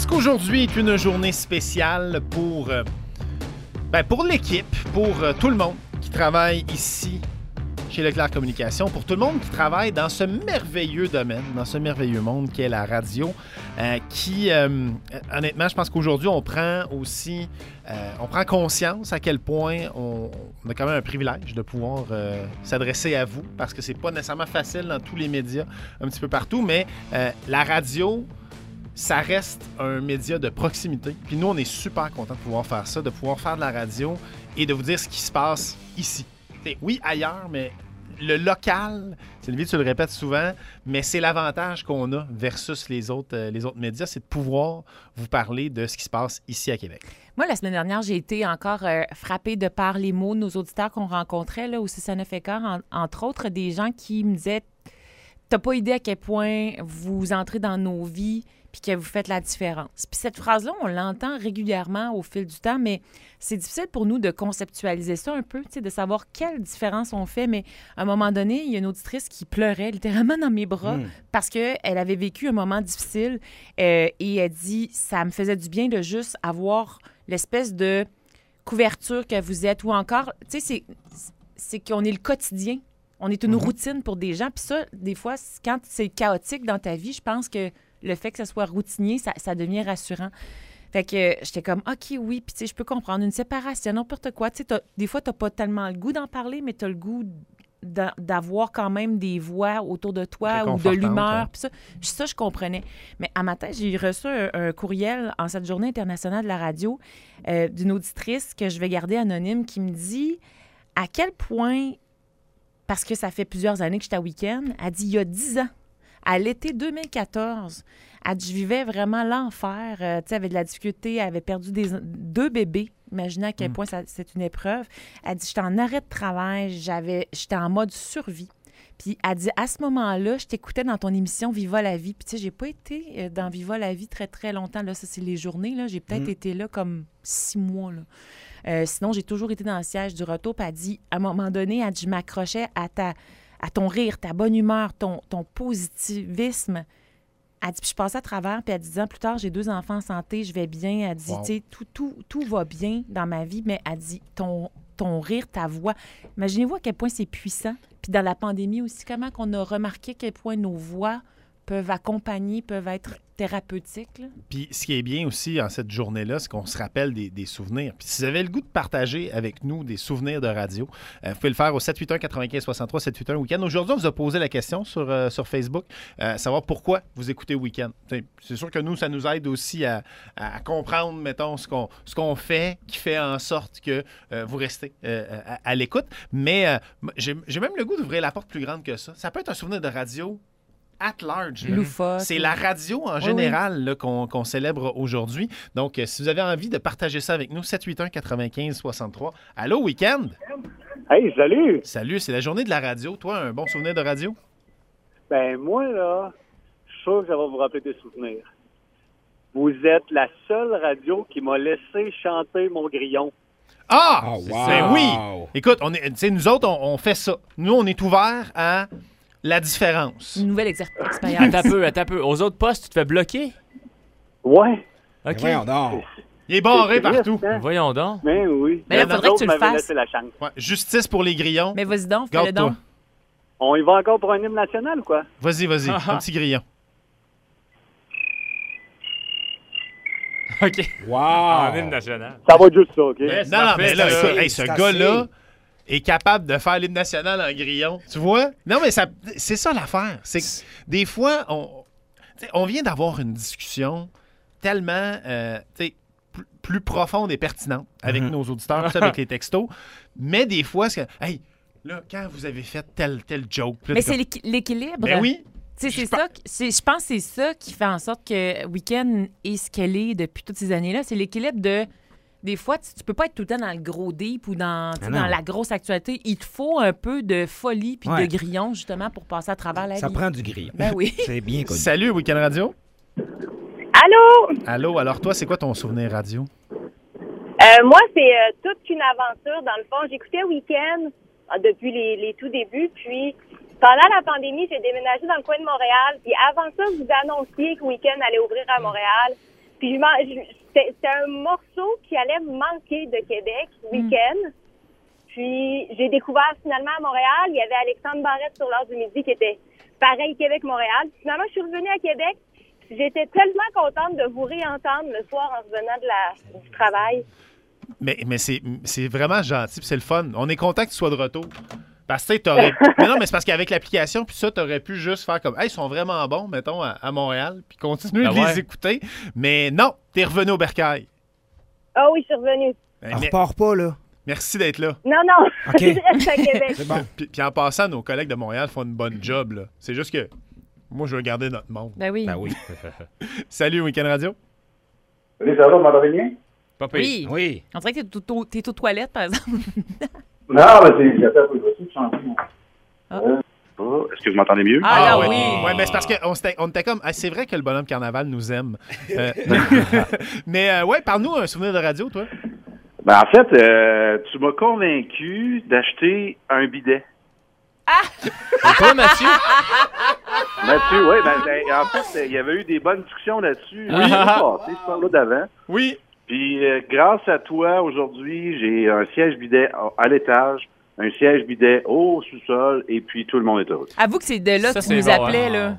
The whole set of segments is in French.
Parce qu'aujourd'hui est une journée spéciale pour l'équipe, pour tout le monde qui travaille ici chez Leclerc Communication, pour tout le monde qui travaille dans ce merveilleux domaine, dans ce merveilleux monde qu'est la radio, honnêtement, je pense qu'aujourd'hui, on prend conscience à quel point on a quand même un privilège de pouvoir s'adresser à vous, parce que c'est pas nécessairement facile dans tous les médias, un petit peu partout, mais la radio, ça reste un média de proximité. Puis nous, on est super contents de pouvoir faire ça, de pouvoir faire de la radio et de vous dire ce qui se passe ici. Oui, ailleurs, mais le local, Sylvie, tu le répètes souvent, mais c'est l'avantage qu'on a versus les autres médias, c'est de pouvoir vous parler de ce qui se passe ici à Québec. Moi, la semaine dernière, j'ai été encore frappée de par les mots de nos auditeurs qu'on rencontrait là, au 6-9-15, entre autres, des gens qui me disaient « T'as pas idée à quel point vous entrez dans nos vies puis que vous faites la différence. » Puis cette phrase-là, on l'entend régulièrement au fil du temps, mais c'est difficile pour nous de conceptualiser ça un peu, de savoir quelle différence on fait. Mais à un moment donné, il y a une auditrice qui pleurait littéralement dans mes bras parce qu'elle avait vécu un moment difficile et elle dit « Ça me faisait du bien de juste avoir l'espèce de couverture que vous êtes. » Ou encore, c'est qu'on est le quotidien. On est une routine pour des gens. Puis ça, des fois, quand c'est chaotique dans ta vie, je pense que le fait que ça soit routinier, ça devient rassurant. Fait que j'étais comme, OK, oui, puis je peux comprendre une séparation, n'importe quoi. Des fois, t'as pas tellement le goût d'en parler, mais t'as le goût d'avoir quand même des voix autour de toi ou de l'humeur. Puis ça, je comprenais. Mais à matin, j'ai reçu un courriel en cette journée internationale de la radio d'une auditrice que je vais garder anonyme qui me dit à quel point, parce que ça fait plusieurs années que j'étais à Week-end, elle dit, il y a 10 ans, à l'été 2014, elle dit, je vivais vraiment l'enfer. Elle avait de la difficulté, elle avait perdu 2 bébés. Imaginez à quel point c'est une épreuve. Elle dit, j'étais en arrêt de travail, j'étais en mode survie. Puis elle dit, à ce moment-là, je t'écoutais dans ton émission Viva la vie. Puis j'ai pas été dans Viva la vie très, très longtemps. Là, ça, c'est les journées. Là. J'ai peut-être été là comme 6 mois. Là. Sinon, j'ai toujours été dans le siège du retour. Puis elle dit, à un moment donné, elle dit, je m'accrochais à ton rire, ta bonne humeur, ton positivisme. Elle dit, puis je passais à travers, puis elle dit, 10 ans plus tard, j'ai 2 enfants en santé, je vais bien. Elle dit, tu sais, tout va bien dans ma vie, mais elle dit, ton rire, ta voix. Imaginez-vous à quel point c'est puissant. Puis dans la pandémie aussi, comment qu'on a remarqué à quel point nos voix peuvent accompagner, peuvent être thérapeutiques. Là. Puis ce qui est bien aussi en cette journée-là, c'est qu'on se rappelle des souvenirs. Puis si vous avez le goût de partager avec nous des souvenirs de radio, vous pouvez le faire au 781-95-63, 781 Week-end. Aujourd'hui, on vous a posé la question sur Facebook, savoir pourquoi vous écoutez Week-end. C'est sûr que nous, ça nous aide aussi à comprendre, mettons, ce qu'on fait, qui fait en sorte que vous restez à l'écoute. Mais j'ai même le goût d'ouvrir la porte plus grande que ça. Ça peut être un souvenir de radio at large. C'est la radio en général là, qu'on célèbre aujourd'hui. Donc, si vous avez envie de partager ça avec nous, 781-95-63. Allô, Week-end? Hey, salut! Salut, c'est la journée de la radio. Toi, un bon souvenir de radio? Ben, moi, là, je suis sûr que ça va vous rappeler des souvenirs. Vous êtes la seule radio qui m'a laissé chanter mon grillon. Ah! Oh, wow. Ben oui! Écoute, nous autres, on fait ça. Nous, on est ouverts à la différence. Une nouvelle expérience. Attends un peu. Aux autres postes, tu te fais bloquer? Ouais. Mais OK. voyons donc. Il est barré C'est triste, partout. hein? Voyons donc. Mais oui. Mais là, nous faudrait que autres tu le m'avaient fasses. laissé la chance. Ouais, justice pour les grillons. Mais vas-y donc, fais-le Garde-toi. donc. On y va encore pour un hymne national ou quoi? Vas-y, un petit grillon. OK. Wow. En hymne national. Ça va être juste ça, OK? Non, mais là, ça, ce c'est gars-là assez. est capable de faire l'hymne national en grillon. Tu vois? Non, mais c'est ça l'affaire. C'est que des fois, on vient d'avoir une discussion tellement plus profonde et pertinente avec nos auditeurs, tout ça, avec les textos. Mais des fois, c'est que, hey, là, quand vous avez fait tel joke... là, Mais t'es c'est comme, l'équilibre. Ben oui. C'est ça. Je pense que c'est ça qui fait en sorte que Week-end est ce qu'elle est depuis toutes ces années-là. C'est l'équilibre de... Des fois, tu peux pas être tout le temps dans le gros deep ou dans la grosse actualité. Il te faut un peu de folie puis de grillon, justement, pour passer à travers la vie. Ça prend du grillon. Ben oui. C'est bien connu. Salut, Week-end Radio. Allô? Allô, alors toi, c'est quoi ton souvenir radio? Moi, c'est toute une aventure. Dans le fond, j'écoutais Week-end depuis les tout débuts. Puis, pendant la pandémie, j'ai déménagé dans le coin de Montréal. Puis, avant ça, vous annonciez que Week-end allait ouvrir à Montréal. Puis c'était un morceau qui allait me manquer de Québec, week-end. Puis j'ai découvert finalement à Montréal, il y avait Alexandre Barrette sur l'heure du midi qui était pareil Québec-Montréal. Finalement, je suis revenue à Québec. J'étais tellement contente de vous réentendre le soir en revenant du travail. Mais c'est vraiment gentil, puis c'est le fun. On est content que tu sois de retour. Parce que t'aurais... Mais non, mais c'est parce qu'avec l'application, puis ça, t'aurais pu juste faire comme, hey, ils sont vraiment bons, mettons, à Montréal, puis continuer de les écouter. Mais non, t'es revenu au bercail. Ah oui, je suis revenue. Ben, On repart pas, là. Merci d'être là. Non, OK. je reste à Québec. C'est bon. Puis en passant, nos collègues de Montréal font une bonne job, là. C'est juste que moi, je veux garder notre monde. Ben oui. Ben oui. Salut, Week-end Radio. Salut, ça va, vous m'entendez bien? Pas pire. Oui. Oui. On dirait que t'es aux toilettes, par exemple. Non, mais j'ai fait un peu de changer. Est-ce que vous m'entendez mieux? Ah, là, ouais. oui. Ouais, mais c'est parce qu'on était comme, c'est vrai que le bonhomme carnaval nous aime. Mais ouais, parle-nous un souvenir de radio, toi. Ben, en fait, tu m'as convaincu d'acheter un bidet. Et toi, Mathieu? Mathieu, oui, en fait, il y avait eu des bonnes discussions là-dessus. Oui. Ce soir-là d'avant. Oui. Puis, grâce à toi, aujourd'hui, j'ai un siège bidet à l'étage, un siège bidet au sous-sol, et puis tout le monde est heureux. Avoue que c'est de là Ça, que tu c'est nous bon, appelais, hein.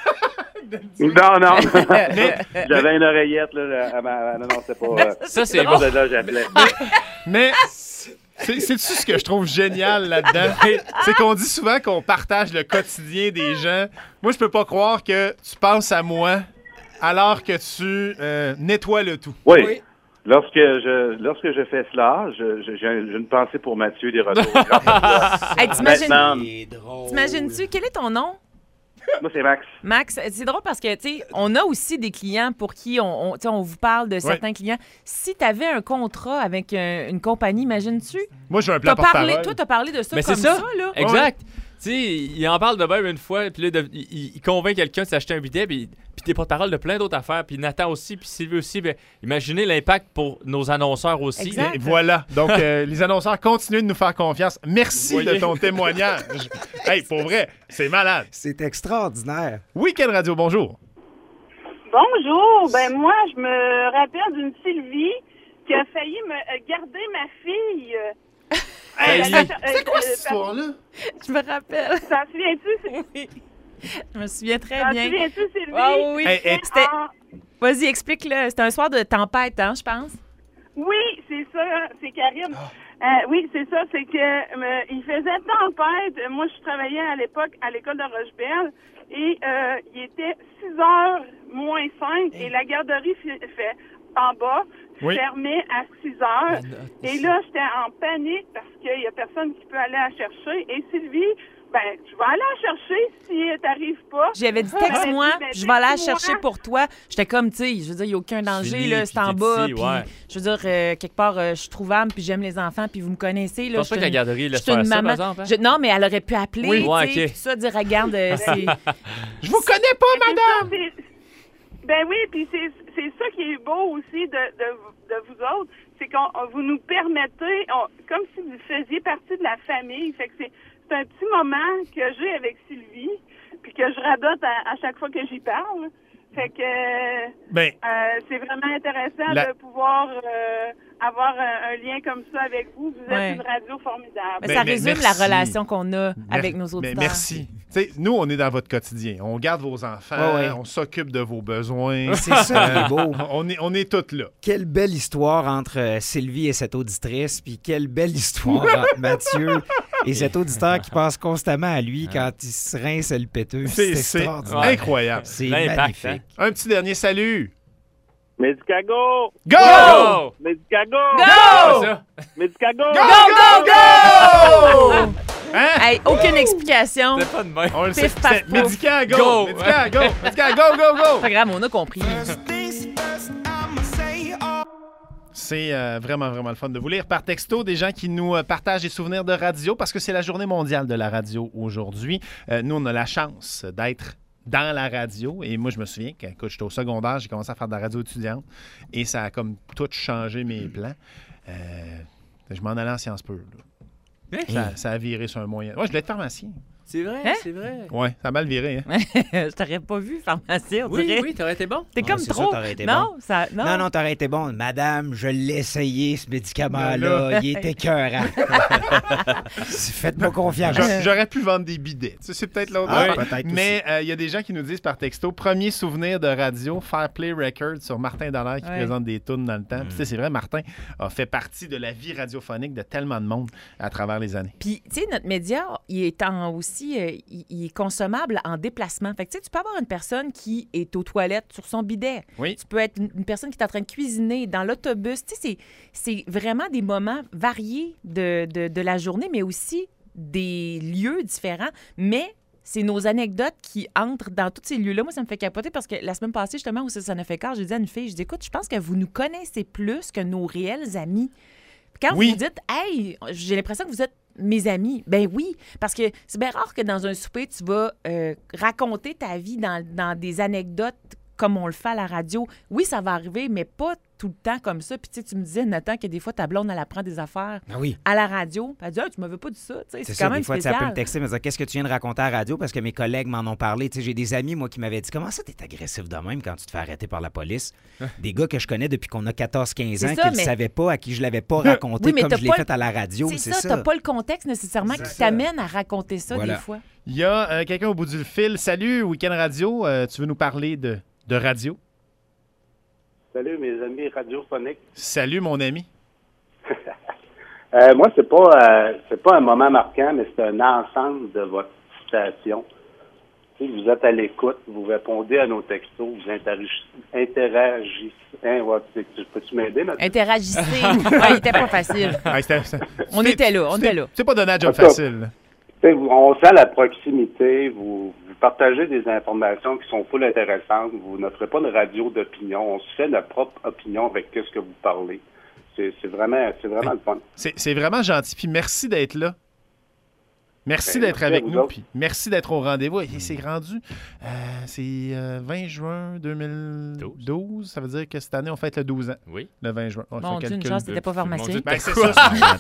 là. Non. J'avais une oreillette, là. Non, c'était pas... Ça, c'est c'est bon. pas de là que j'appelais. Mais c'est-tu ce que je trouve génial là-dedans? C'est qu'on dit souvent qu'on partage le quotidien des gens. Moi, je peux pas croire que tu penses à moi alors que tu nettoies le tout. Oui. Lorsque je fais cela, j'ai une pensée pour Mathieu des retours. Hey, Maintenant, t'imagines-tu, quel est ton nom? moi, c'est Max. Max, c'est drôle parce que, tu sais, on a aussi des clients pour qui on vous parle de certains clients. Si tu avais un contrat avec une compagnie, imagines-tu? Moi, j'ai un plan porte-parole. Toi, t'as parlé de ça Mais comme c'est ça, là. Exact. Tu sais, il en parle de même une fois, puis là, il convainc quelqu'un de s'acheter un bidet, puis t'es porte-parole de plein d'autres affaires, puis Nathan aussi, puis Sylvie aussi. Ben, imaginez l'impact pour nos annonceurs aussi. Exact. Et voilà. Donc, les annonceurs, continuez de nous faire confiance. Merci de ton témoignage. Hey, pour vrai, c'est malade. C'est extraordinaire. Week-end Radio, bonjour. Bonjour. Ben moi, je me rappelle d'une Sylvie qui a failli me garder ma fille. C'est quoi cette histoire-là? Je me rappelle. T'en souviens-tu? Oui. Je me souviens très T'en bien. souviens-tu, Sylvie? Ah oui. C'était- Vas-y, explique-le. C'était un soir de tempête, hein, je pense. Oui, c'est ça, c'est Karine. Oui, c'est ça, c'est que il faisait tempête. Moi, je travaillais à l'époque à l'école de Rochebelle et il était 6h moins 5 et la garderie fait en bas fermait à 6h. Et là, j'étais en panique parce qu'il y a personne qui peut aller la chercher. Et Sylvie, ben, je vais aller la chercher si elle t'arrive pas. J'avais dit, texte-moi, je vais aller la chercher pour toi. J'étais comme, tu sais, je veux dire, il n'y a aucun danger, Fini, là, c'est puis en t'es bas. ici, Puis, ouais. je veux dire, quelque part, je suis trouvable, puis j'aime les enfants, puis vous me connaissez. Je Là, pense pas que la garderie laisse je suis une faire ça, par maman. exemple. Hein? Non, mais elle aurait pu appeler, Oui. Ouais, tu sais, ok. puis ça, dire, regarde, c'est... Je vous connais pas, madame! Ben oui, puis c'est ça qui est beau aussi de vous autres, c'est qu'on vous nous permettez, comme si vous faisiez partie de la famille. Fait que c'est un petit moment que j'ai avec Sylvie, puis que je radote à chaque fois que j'y parle. Fait que c'est vraiment intéressant de pouvoir avoir un lien comme ça avec vous. Vous êtes une radio formidable. Mais ça résume la relation qu'on a avec nos auditeurs. Merci. T'sais, nous, on est dans votre quotidien. On garde vos enfants, on s'occupe de vos besoins. C'est ça qui est beau. On est toutes là. Quelle belle histoire entre Sylvie et cette auditrice, puis quelle belle histoire entre Mathieu et cet auditeur qui pense constamment à lui quand il se rince le péteux. C'est extraordinaire. Incroyable. C'est magnifique. Hein? Un petit dernier salut. Medicago! Go! Go! Medicago! Go! Medicago! Go! Hein? Hey, aucune explication. C'est pas de même. On le sait. Pif, paf, C'est Medica, go! Go! Medica, go! Medica, go, go, go! Pas grave, on a compris. C'est vraiment, vraiment le fun de vous lire par texto des gens qui nous partagent des souvenirs de radio parce que c'est la journée mondiale de la radio aujourd'hui. Nous, on a la chance d'être dans la radio. Et moi, je me souviens quand j'étais au secondaire, j'ai commencé à faire de la radio étudiante et ça a comme tout changé mes plans. Je m'en allais en Sciences Pures. Ça a viré sur un moyen. Moi, je voulais être pharmacien. C'est vrai, Hein? c'est vrai. Ouais, ça a mal viré. Hein? Je t'aurais pas vu, pharmacien, on Oui, dirait. oui, t'aurais été bon. T'es comme c'est trop. ça, t'aurais été non, ça, non. Non, t'aurais été bon. Madame, je l'ai essayé, ce médicament-là. Il est écœurant. Faites-moi confiance. J'aurais pu vendre des bidets. Tu sais, c'est peut-être l'autre. Ah, affaire. peut-être Mais il y a des gens qui nous disent par texto, premier souvenir de radio, Fairplay Records sur Martin Dallaire qui présente des tunes dans le temps. Puis, tu sais, c'est vrai, Martin a fait partie de la vie radiophonique de tellement de monde à travers les années. Puis, tu sais, notre média, il est aussi, il est consommable en déplacement. Fait que, tu sais, tu peux avoir une personne qui est aux toilettes sur son bidet. Oui. Tu peux être une personne qui est en train de cuisiner dans l'autobus. Tu sais, c'est vraiment des moments variés de la journée, mais aussi des lieux différents. Mais c'est nos anecdotes qui entrent dans tous ces lieux-là. Moi, ça me fait capoter parce que la semaine passée, justement, au 6-9-15, j'ai dit à une fille, je dis, écoute, je pense que vous nous connaissez plus que nos réels amis. Quand vous vous dites, hey, j'ai l'impression que vous êtes mes amis, ben oui, parce que c'est bien rare que dans un souper, tu vas raconter ta vie dans des anecdotes comme on le fait à la radio. Oui, ça va arriver, mais pas tout le temps comme ça. Puis tu me disais, Nathan, que des fois, ta blonde, elle apprend des affaires à la radio. Puis elle dit, tu m'avais pas dit ça. C'est ça, quand même des fois, spécial. ça peut me texter, me dire, qu'est-ce que tu viens de raconter à la radio? Parce que mes collègues m'en ont parlé. J'ai des amis, moi, qui m'avaient dit, comment ça, t'es agressif de même quand tu te fais arrêter par la police? Des gars que je connais depuis qu'on a 14-15 ans, qui ne savaient pas, à qui je l'avais pas raconté comme je l'ai fait à la radio. C'est ça, t'as pas le contexte nécessairement qui t'amène à raconter ça des fois. Il y a quelqu'un au bout du fil. Salut, Week-end Radio. Tu veux nous parler de radio? Salut, mes amis radiophoniques. Salut, mon ami. Moi, c'est pas un moment marquant, mais c'est un ensemble de votre station. Tu sais, vous êtes à l'écoute, vous répondez à nos textos, vous interagissez. Peux-tu m'aider, Mathieu? Interagissez. Ouais, il était pas facile. On était là. C'est pas donné à job facile. On sent la proximité, vous partagez des informations qui sont full intéressantes, vous ne ferez pas de radio d'opinion, on se fait notre propre opinion avec ce que vous parlez. C'est vraiment le fun. C'est vraiment gentil, puis merci d'être là. Merci d'être avec nous, puis merci d'être au rendez-vous. Et c'est rendu, c'est 20 juin 2012. Ça veut dire que cette année, on fête le 12 ans. Oui. Le 20 juin. Mon Dieu, une chance, t'étais pas pharmacien. Ben, c'est ça.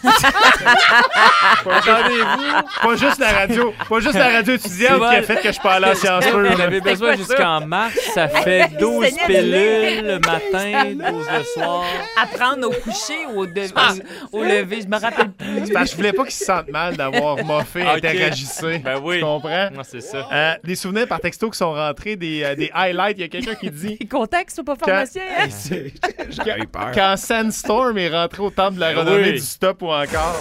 Pas juste la radio. Pas juste la radio étudiante qui a fait que je parlais à Sciences Po. On avait besoin jusqu'en mars. Ça fait 12 pilules le matin, 12 le soir. À prendre au coucher ou au lever, je me rappelle plus. Parce que je voulais pas qu'ils se sentent mal d'avoir moffé. Interagissez. Ben oui. Tu comprends? Moi, c'est ça. Des souvenirs par texto qui sont rentrés, des highlights. Il y a quelqu'un qui dit... Contact, c'est pas pharmacien. J'ai eu peur. Quand Sandstorm est rentré au temple de la renommée du stop ou encore...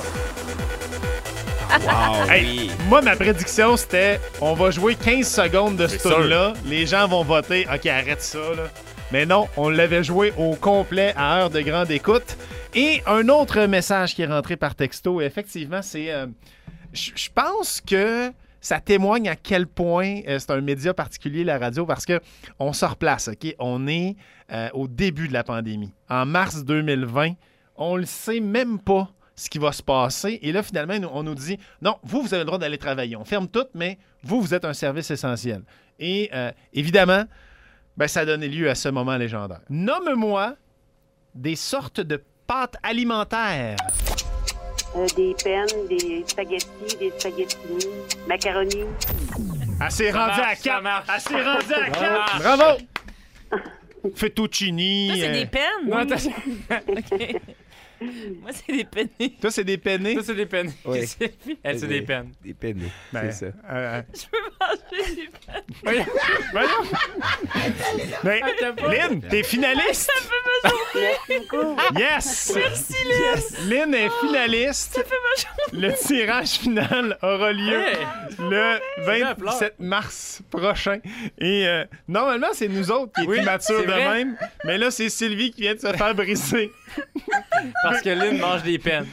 Wow, Hey, moi, ma prédiction, c'était on va jouer 15 secondes de ce tour-là. Les gens vont voter. OK, arrête ça, là. Mais non, on l'avait joué au complet à heure de grande écoute. Et un autre message qui est rentré par texto, effectivement, c'est... Je pense que ça témoigne à quel point c'est un média particulier, la radio, parce qu'on se replace, OK? On est au début de la pandémie. En mars 2020, on le sait même pas ce qui va se passer. Et là, finalement, on nous dit, non, vous avez le droit d'aller travailler. On ferme tout, mais vous êtes un service essentiel. Et évidemment, ça a donné lieu à ce moment légendaire. Nomme-moi des sortes de pâtes alimentaires. Des pennes, des spaghettis, macaroni. Elle s'est rendue à 4. Elle s'est rendue à 4. Ah. Bravo. Fettuccini. Ça, c'est des pennes. Non, OK. Moi, c'est des penne. Toi, c'est des penne. Ça, c'est des pennes. Oui. Elle, c'est des pennes. Des pennes, c'est ça. Je peux manger des pennes. Lynn, t'es finaliste. Merci beaucoup. Yes. Merci, Lynn. Lynn est finaliste. Ça fait ma journée. Le tirage final aura lieu le 27 mars prochain. Et normalement, c'est nous autres qui est immatures de même. Mais là, c'est Sylvie qui vient de se faire briser. Parce que Lynn mange des pennes.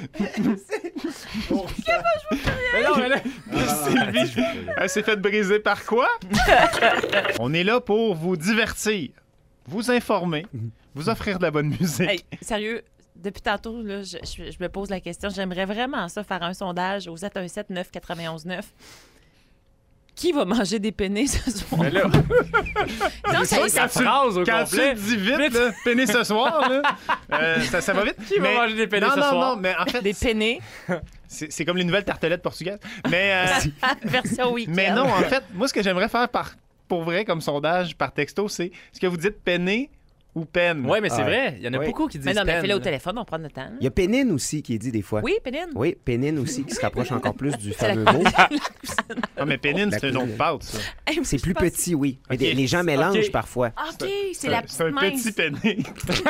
Mais non, mais là... Sylvie, elle s'est fait briser par quoi? On est là pour vous divertir, vous informer, vous offrir de la bonne musique. Hey, sérieux, depuis tantôt, là, je me pose la question. J'aimerais vraiment ça, faire un sondage au 717-991-9. Qui va manger des penne ce soir? Mais là... Non, ça phrase au Quand complet. tu dis vite, là, penne ce soir, là, ça va vite. Qui va manger des penne ce soir? Non, mais en fait... Des penne. C'est comme les nouvelles tartelettes portugaises. Mais, version week-end. Mais non, en fait, moi, ce que j'aimerais faire pour vrai comme sondage par texto, c'est est-ce que vous dites peiner ou peine? Oui, mais c'est vrai. Il y en a beaucoup qui disent mais non, mais peine. fais-le au téléphone, on prend notre temps. Il y a pénine aussi qui est dit des fois. Oui, pénine. Oui, pénine aussi qui se rapproche encore plus du fameux mot. Ah, mais pénine, c'est une autre pâte, ça. C'est plus petit, oui. Mais les gens mélangent parfois. OK, c'est la petite C'est un mince. petit péné.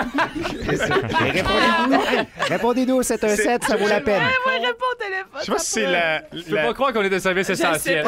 Répondez-nous au 717, ça vaut la peine. Ouais, réponds au téléphone. Je sais pas si c'est la... Je peux pas croire qu'on est de service essentiel.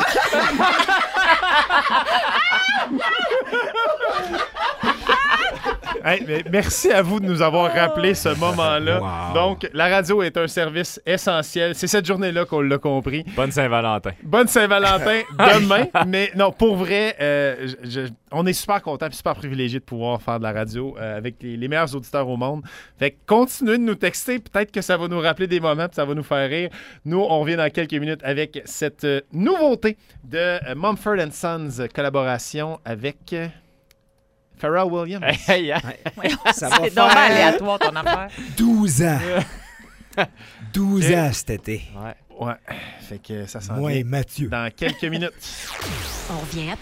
Hey, mais merci à vous de nous avoir rappelé ce moment-là. Wow. Donc, la radio est un service essentiel. C'est cette journée-là qu'on l'a compris. Bonne Saint-Valentin. Bonne Saint-Valentin demain. Mais non, pour vrai, on est super contents et super privilégiés de pouvoir faire de la radio avec les meilleurs auditeurs au monde. Fait que continuez de nous texter. Peut-être que ça va nous rappeler des moments et ça va nous faire rire. Nous, on revient dans quelques minutes avec cette nouveauté de Mumford & Sons, collaboration avec... Pharrell Williams. Ça va C'est normal aléatoire, ton affaire. 12 ans. 12 ans cet été. Ouais. Fait que ça s'en Moi vient et Mathieu. dans quelques minutes. On revient après.